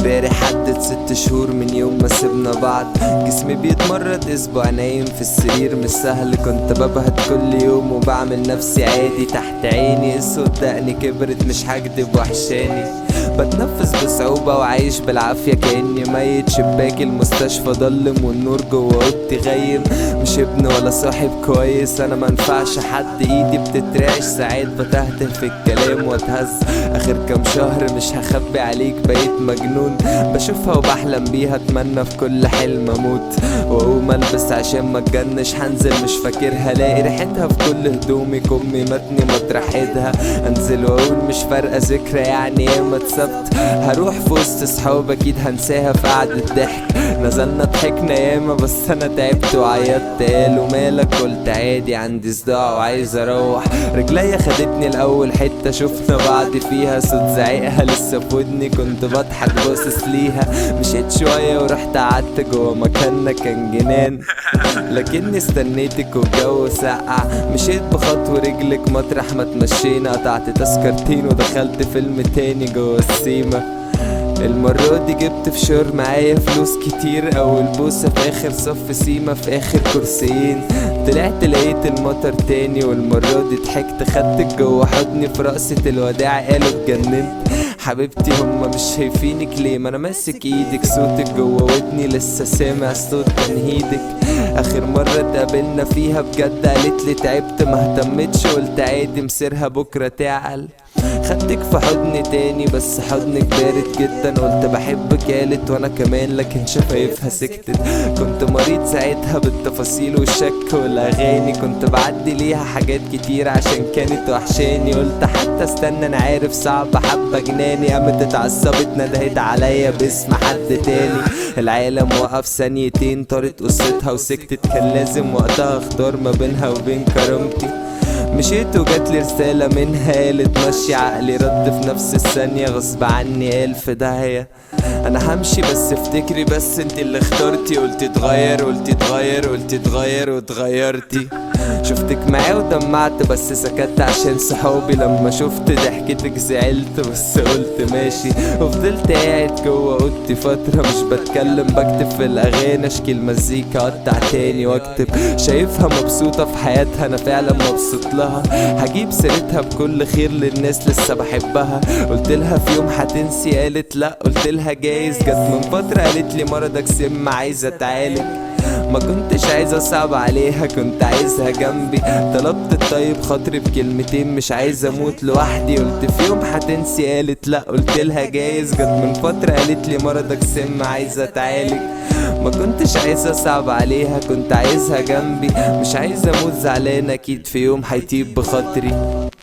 امبارح عدت 6 شهور من يوم ما سيبنا بعض. جسمي بيتمرد اسبوع نايم في السرير مش سهل، كنت ببهت كل يوم وبعمل نفسي عادي. تحت عيني اسود دقني كبرت مش هكدب وحشاني. بتنفس بصعوبة وعايش بالعافية كأني ميت. شباك المستشفى ضلم والنور جوه اوضتي غيم. مش ابن ولا صاحب كويس، انا منفعش حد، ايدي بتترعش ساعات بتهته في الكلام واتهز. اخر كام شهر مش هخبي عليك بقيت مجنون، بشوفها وبحلم بيها، اتمنى في كل حلم اموت واقوم البس عشان ما اتجنش. هنزل مش فاكرها، لاقي ريحتها في كل هدومي، كمي متني مطرح ايدها. انزل واقول مش فارقة ذكرى يعني ياما اتسبت. هروح في وسط صحاب اكيد هنساها في قعدة ضحك. نزلنا ضحكنا ياما بس انا تعبت وعيطت. قالوا مالك؟ قلت عادي عندي صداع وعايز اروح. رجليا خدتني الاول حتة شفنا بعض فيها، صوت زعيقها لسه في ودني، كنت بضحك باصص ليها. مشيت شوية ورحت قعدت جوا مكاننا كان جنان، لكني استنيتك والجو سقع. مشيت بخطوة رجلك مطرح ما تمشينا، قطعت تذكرتين ودخلت فيلم تاني جوا السيما. المرة دي جبت في شور معايا فلوس كتير، اول بوسة في اخر صف سيما في اخر كرسيين. طلعت لقيت المطر تاني والمرة دي ضحكت، خدتك جوا حضني في رقصة الوداع قالوا اتجننت. حبيبتي هما مش شايفينك ليه؟ ما انا ماسك ايدك، صوتك جوا ودني لسه سامع صوت تنهيدك. اخر مرة اتقابلنا فيها بجد قالتلي تعبت ما اهتمتش، قلت عادي مصيرها بكرة تعقل. خدتك في حضني تاني بس حضنك بارد جدا، قلت بحبك قالت وانا كمان لكن شفايفها سكتت. كنت مريض ساعتها بالتفاصيل والشك والاغاني، كنت بعدي ليها حاجات كتير عشان كانت وحشاني. قلت حتى استنى انا عارف صعب حبة جناني، قامت اتعصبت ندهت عليا باسم حد تاني. العالم وقف ثانيتين طارت قصتها وسكتت، كان لازم وقتها اختار ما بينها وبين كرامتي. مشيت وجاتلي رسالة منها قالت مشي عقلي، رد في نفس الثانية غصب عني قال في داهية. انا همشي بس افتكري بس انت اللي اخترتي، قلت اتغير قلت اتغير قلت اتغير واتغيرتي. شفتك معاه ودمعت بس سكت عشان صحابي، لما شفت ضحكتك زعلت بس قلت ماشي. وفضلت قاعد جوا اوضتي فترة مش بتكلم، بكتب في الاغاني اشكي المزيكا اقطع تاني واكتب. شايفها مبسوطة في حياتها انا فعلا مبسوط لها، هجيب سيرتها بكل خير للناس لسه بحبها. قلت لها في يوم هتنسي قالت لا، قلت لها جايز. جت من فترة قالت لي مرضك سم عايزة اتعالج، ما كنتش عايز اصعب عليها كنت عايزها جنبي. طلبت الطيب خاطري بكلمتين مش عايز اموت لوحدي. قلت في يوم هتنسي قالت لا، قلت لها جايز. جت من فترة قالت لي مرضك سم عايزة اتعالج، ما كنتش عايز اصعب عليها كنت عايزها جنبي. مش عايز اموت زعلان اكيد في يوم هيطيب بخاطري.